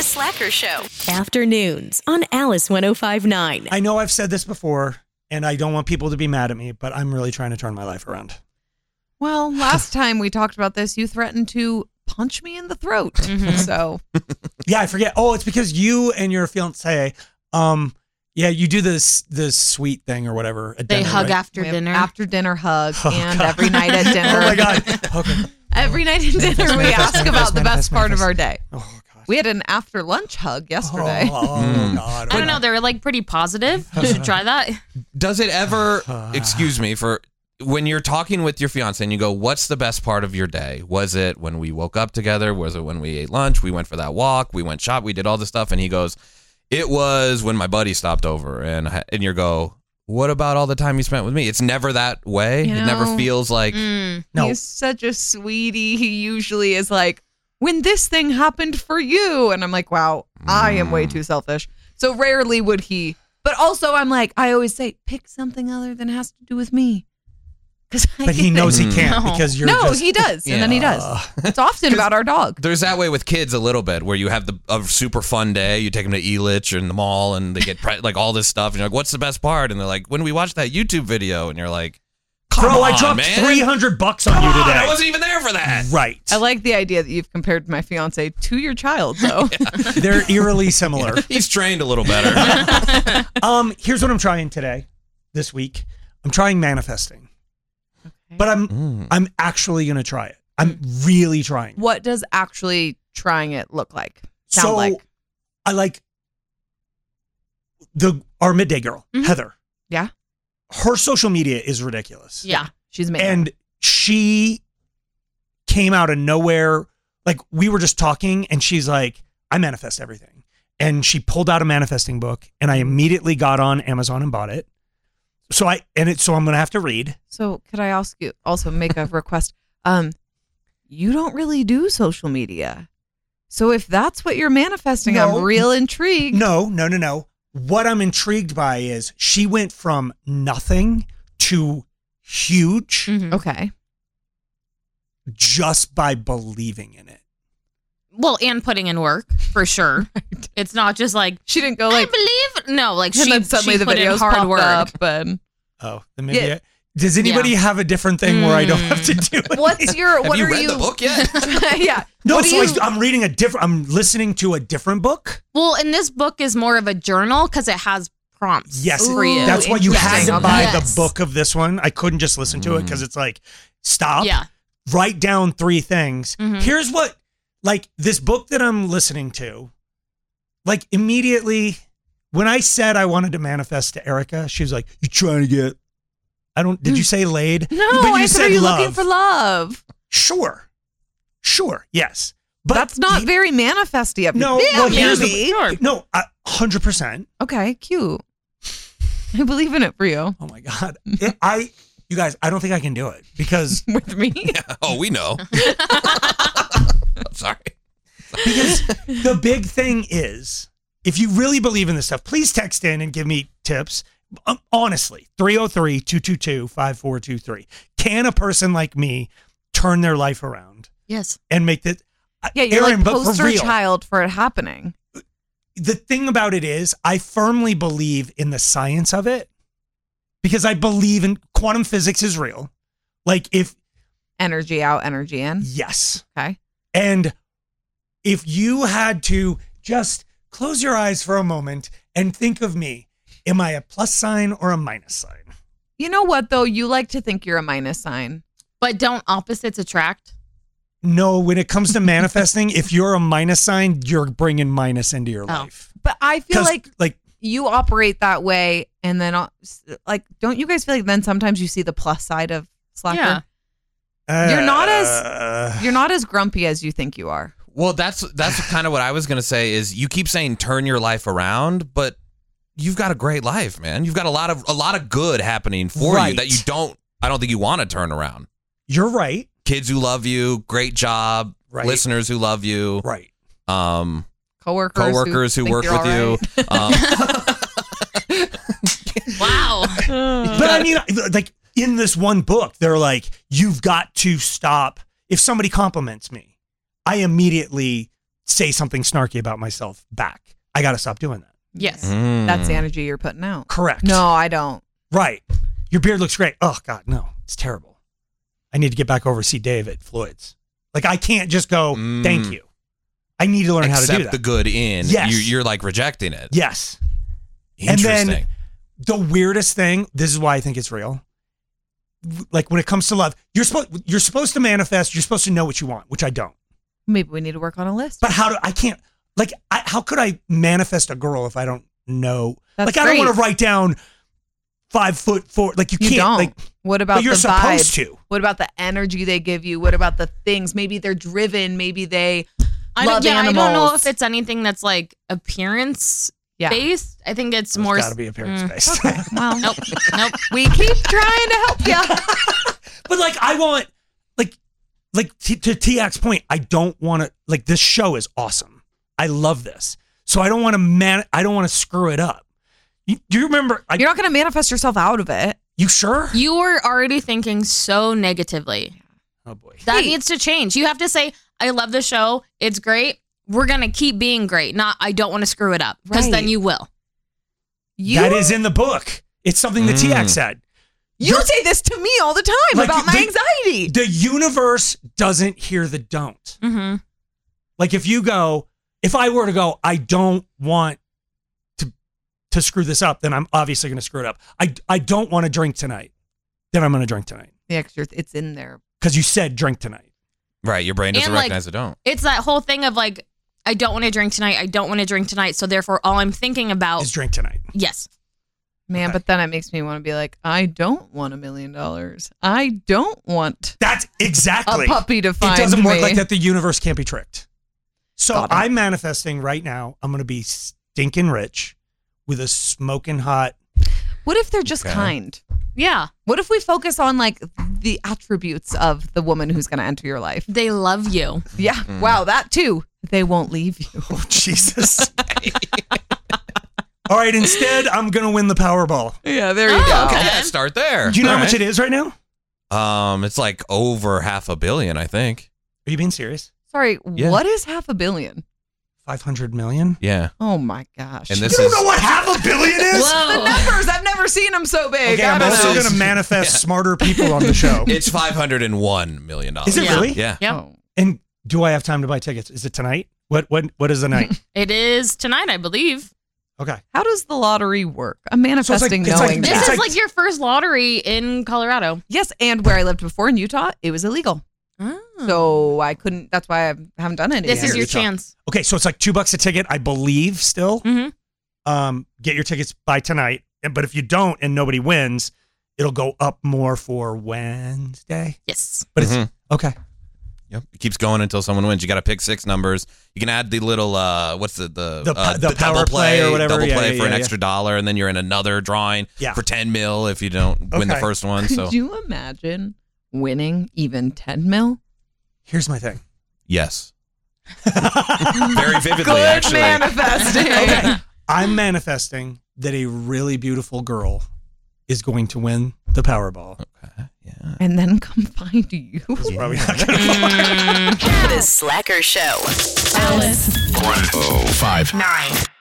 The Slacker Show. Afternoons on Alice 105.9. I know I've said this before, and I don't want people to be mad at me, but I'm really trying to turn my life around. Well, last time we talked about this, you threatened to punch me in the throat. So, Yeah, I forget. Oh, it's because you and your fiance, you do this sweet thing or whatever. At They dinner, hug right? after we have dinner. after dinner hug, Oh, and God. every night at dinner. Oh my God. Okay. Every night at dinner, we Manifest, ask about the best manifest, part of manifest. our day. Oh God. We had an after lunch hug yesterday. Oh God. I don't know. They're like pretty positive. You should try that. Does it ever, excuse me, for when you're talking with your fiance and you go, what's the best part of your day? Was it when we woke up together? Was it when we ate lunch? We went for that walk? We went shop? We did all this stuff? And he goes, it was when my buddy stopped over. And you go, what about all the time you spent with me? It's never that way. You It never know, feels like, No. He's such a sweetie. He usually is like, when this thing happened for you. And I'm like, wow, I am way too selfish. So rarely would he. But also, I'm like, I always say, pick something other than has to do with me. But he knows he can't No. because you're No, just... he does. And then he does. It's often about our dog. there's that way with kids a little bit where you have a super fun day. You take them to Elitch and the mall and they get like all this stuff. And you're like, what's the best part? And they're like, when we watched that YouTube video. And you're like, come Bro, on, I dropped man. $300 on Come you on, today. I wasn't even there for that. Right. I like the idea that you've compared my fiance to your child, though. They're eerily similar. He's trained a little better. Here's what I'm trying this week. I'm trying manifesting. But I'm actually going to try it. I'm really trying. What does actually trying it look like? So I like our midday girl, Heather. Yeah. Her social media is ridiculous. Yeah. She's amazing. And she came out of nowhere. Like we were just talking and she's like, I manifest everything. And she pulled out a manifesting book and I immediately got on Amazon and bought it. So I'm going to have to read. So could I ask you also make a request? You don't really do social media. So if that's what you're manifesting, No. I'm real intrigued. No. What I'm intrigued by is she went from nothing to huge Okay. just by believing in it. Well, and putting in work for sure. It's not just like She didn't go I like, believe. No, like and she, then suddenly she the put in videos hard popped work. up. And Oh, then maybe does anybody have a different thing where I don't have to do it? what's your? Have What you are read you? the book yet? Yeah. No, What do so you? I'm reading I'm listening to a different book. Well, and this book is more of a journal because it has prompts. Yes, for you. that's why you had interesting. to buy Yes. the book of this one. I couldn't just listen to it because it's like, stop, Yeah. write down 3 things. Mhm. Here's what, like this book that I'm listening to, like immediately when I said I wanted to manifest to Erica, she was like, you trying to get, did you say laid? No, But you I said, are you love. looking for love? Sure, yes. But That's not very manifesty of you. No, Yeah, well, here's the- maybe. Sure. No, 100%. Okay, cute. I believe in it for you. Oh my God. You guys, I don't think I can do it because With me? Oh, we know. Sorry. Because the big thing is, if you really believe in this stuff, please text in and give me tips. Honestly, 303-222-5423. Can a person like me turn their life around Yes. and make that? Yeah, you're Aaron, like but for poster real, child for it happening. the thing about it is, I firmly believe in the science of it because I believe in quantum physics is real. Like if, Energy out, energy in. yes. Okay. And if you had to just close your eyes for a moment and think of me, am I a plus sign or a minus sign? You know what, though? You like to think you're a minus sign. But don't opposites attract? No, when it comes to manifesting, if you're a minus sign, you're bringing minus into your life. But I feel 'Cause, like you operate that way. And then, like, don't you guys feel like then sometimes you see the plus side of Slacker? You're not as grumpy as you think you are. Well, that's kind of what I was going to say is you keep saying turn your life around, but you've got a great life, man. You've got a lot of good happening for you that I don't think you want to turn around. You're right. Kids who love you, great job, Right. listeners who love you. Right. Coworkers who think work you're with all you. Wow. But I mean, like in this one book, they're like, you've got to stop. If somebody compliments me, I immediately say something snarky about myself back. I got to stop doing that. Yes. That's the energy you're putting out. Correct. No, I don't. Right. Your beard looks great. Oh, God, no. It's terrible. I need to get back over to see Dave at Floyd's. Like, I can't just go, thank you. I need to learn how to do that. Accept the good in. Yes. You're like rejecting it. Yes. Interesting. And then the weirdest thing, this is why I think it's real. Like when it comes to love, you're supposed to manifest, you're supposed to know what you want, which I don't. Maybe we need to work on a list. But how could I manifest a girl if I don't know? That's I don't want great. to write down 5'4". Like you You can't. don't. Like, What about but you're the vibe? supposed to. What about the energy they give you? What about the things? Maybe they're driven. Maybe they I love don't animals. I don't know if it's anything that's like appearance based. I think it's more. It's got to be appearance based. Okay, well, Nope. we keep trying to help you. But like I want, like to Tiak's point, I don't want to. Like this show is awesome. I love this, so I don't want to I don't want to screw it up. Do you remember? You're not going to manifest yourself out of it. You sure? You were already thinking so negatively. Oh boy. That needs to change. You have to say, I love the show. It's great. We're going to keep being great. Not, I don't want to screw it up. Because then you will. That is in the book. It's something that Tiak said. You say this to me all the time Like, about my anxiety. The universe doesn't hear the don't. Mm-hmm. Like if I were to go, I don't want to screw this up, then I'm obviously going to screw it up. I don't want to drink tonight. Then I'm going to drink tonight. The extra, it's in there. Because you said drink tonight. Right. Your brain doesn't And, like, recognize the don't. It's that whole thing of like, I don't want to drink tonight. I don't want to drink tonight. So therefore, all I'm thinking about Is drink tonight. Yes. Man, but then it makes me want to be like, I don't want $1 million. I don't want That's exactly. a puppy to find It doesn't work me. like that. The universe can't be tricked. So Got it. I'm manifesting right now. I'm going to be stinking rich with a smoking hot. What if they're just Okay. kind? Yeah. What if we focus on like the attributes of the woman who's going to enter your life? They love you. Yeah. Wow, that too. They won't leave you. Oh, Jesus. All right. Instead, I'm going to win the Powerball. Yeah, there you Oh, go. okay. Yeah, start there. Do you know All how much right. it is right now? It's like over $500 million, I think. Are you being serious? Sorry, Yeah. what is $500 million? 500 million? Yeah. Oh my gosh. And You this don't is know what $500 million is? the Whoa. numbers, I've never seen them so big. Okay, I I'm don't also know. going to manifest smarter people on the show. it's $501 million. Is it Yeah. really? Yeah. Yep. Oh. And do I have time to buy tickets? Is it tonight? What is the night? It is tonight, I believe. Okay. How does the lottery work? I'm manifesting it's like- knowing This It's is that. like your first lottery in Colorado. Yes, and where I lived before in Utah, it was illegal. So I couldn't, that's why I haven't done it This yet. is your Utah. chance. Okay, so it's like $2 a ticket, I believe, still. Mm-hmm. Get your tickets by tonight. But if you don't and nobody wins, it'll go up more for Wednesday. Yes. But it's Mhm. okay. Yep. It keeps going until someone wins. You got to pick 6 numbers. You can add the little what's the power double play or whatever. double Yeah, play yeah, for an yeah, extra $1, and then you're in another drawing Yeah. for 10 mil if you don't win the Okay. first one. Could So you imagine winning even 10 mil? Here's my thing. yes, very vividly Good actually. manifesting. Okay. I'm manifesting that a really beautiful girl is going to win the Powerball. Okay. Yeah. And then come find you. It's probably not gonna The Slacker Show. Alice 105. 9.